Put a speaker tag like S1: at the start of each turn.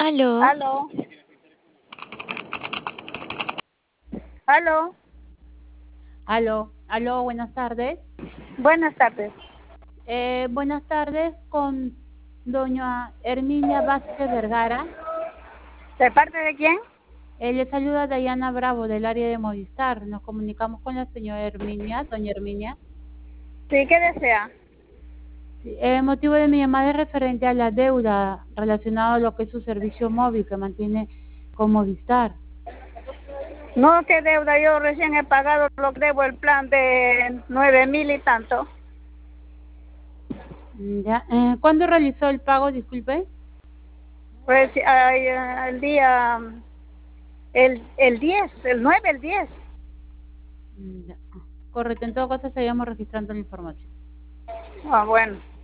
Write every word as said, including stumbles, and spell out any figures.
S1: Aló,
S2: Aló, aló,
S3: Aló, aló, buenas tardes.
S2: buenas tardes.
S3: Eh, buenas tardes con doña Herminia Vázquez Vergara.
S2: ¿De parte de quién?
S3: Eh, le saluda Dayana Bravo del área de Movistar. Nos comunicamos con la señora Herminia, doña Herminia.
S2: Sí, ¿qué desea?
S3: Sí, el motivo de mi llamada es referente a la deuda relacionada a lo que es su servicio móvil que mantiene con Movistar.
S2: No, qué deuda, yo recién he pagado lo que debo el plan de nueve mil y tanto.
S3: Mm, Ya. Eh, ¿Cuándo realizó el pago, disculpe?
S2: Pues ay, eh, el día, el, el diez, el nueve, el diez.
S3: Mm, ya. Correcto, en todo caso estaríamos registrando la información.
S2: Ah, bueno.